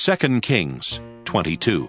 2 Kings 22.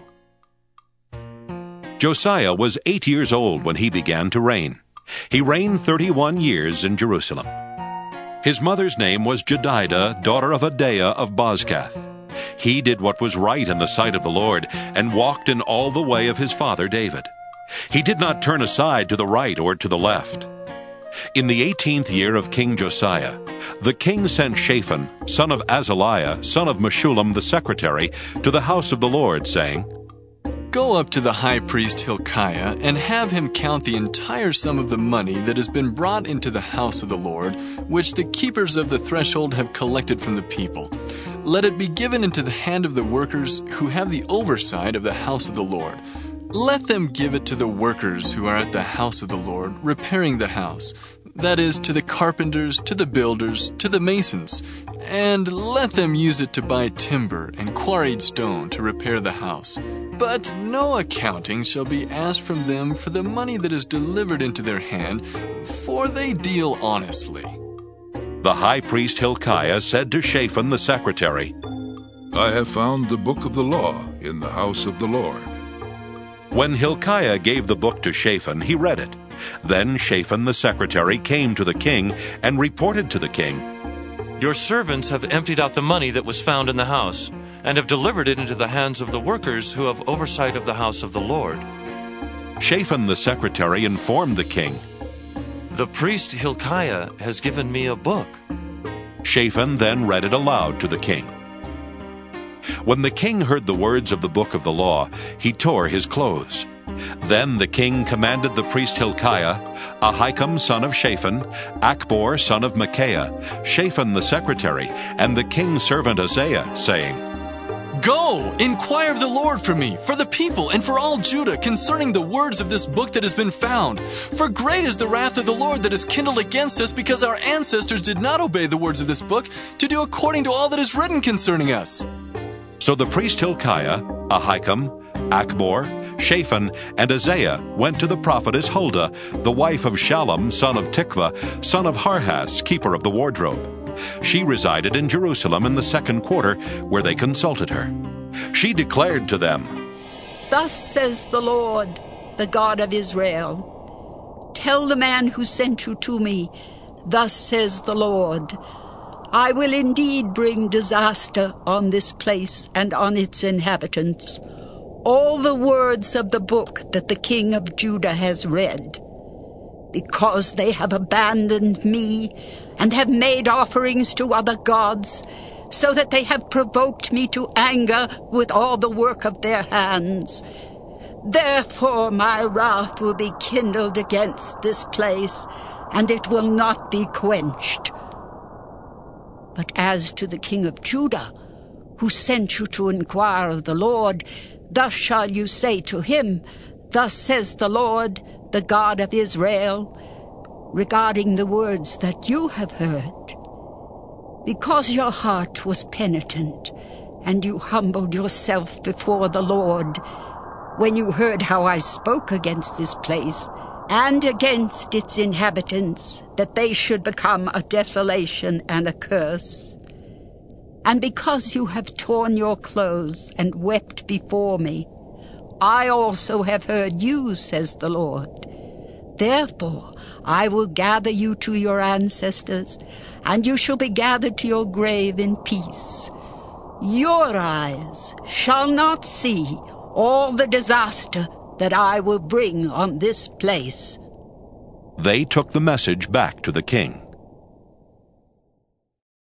Josiah was 8 years old when he began to reign. He reigned 31 years in Jerusalem. His mother's name was Jedidah, daughter of Adaiah of Bozkath. He did what was right in the sight of the Lord, and walked in all the way of his father David. He did not turn aside to the right or to the left. In the 18th year of King Josiah, the king sent Shaphan, son of Azaliah, son of Meshullam the secretary, to the house of the Lord, saying, Go up to the high priest Hilkiah, and have him count the entire sum of the money that has been brought into the house of the Lord, which the keepers of the threshold have collected from the people. Let it be given into the hand of the workers who have the oversight of the house of the Lord. Let them give it to the workers who are at the house of the Lord, repairing the house, that is, to the carpenters, to the builders, to the masons, and let them use it to buy timber and quarried stone to repair the house. But no accounting shall be asked from them for the money that is delivered into their hand, for they deal honestly. The high priest Hilkiah said to Shaphan the secretary, I have found the book of the law in the house of the Lord. When Hilkiah gave the book to Shaphan, he read it. Then Shaphan the secretary came to the king and reported to the king, Your servants have emptied out the money that was found in the house, and have delivered it into the hands of the workers who have oversight of the house of the Lord. Shaphan the secretary informed the king, The priest Hilkiah has given me a book. Shaphan then read it aloud to the king. When the king heard the words of the book of the law, he tore his clothes. Then the king commanded the priest Hilkiah, Ahikam son of Shaphan, Achbor son of Micaiah, Shaphan the secretary, and the king's servant Isaiah, saying, Go, inquire of the Lord for me, for the people, and for all Judah, concerning the words of this book that has been found. For great is the wrath of the Lord that is kindled against us, because our ancestors did not obey the words of this book, to do according to all that is written concerning us. So the priest Hilkiah, Ahikam, Achbor, Shaphan, and Isaiah went to the prophetess Huldah, the wife of Shallum, son of Tikvah, son of Harhas, keeper of the wardrobe. She resided in Jerusalem in the 2nd quarter, where they consulted her. She declared to them, Thus says the Lord, the God of Israel, Tell the man who sent you to me, Thus says the Lord, I will indeed bring disaster on this place and on its inhabitants. All the words of the book that the king of Judah has read, because they have abandoned me and have made offerings to other gods, so that they have provoked me to anger with all the work of their hands. Therefore my wrath will be kindled against this place, and it will not be quenched. But as to the king of Judah, who sent you to inquire of the Lord, thus shall you say to him, Thus says the Lord, the God of Israel, regarding the words that you have heard. Because your heart was penitent, and you humbled yourself before the Lord, when you heard how I spoke against this place, and against its inhabitants, that they should become a desolation and a curse. And because you have torn your clothes and wept before me, I also have heard you, says the Lord. Therefore I will gather you to your ancestors, and you shall be gathered to your grave in peace. Your eyes shall not see all the disaster that I will bring on this place. They took the message back to the king.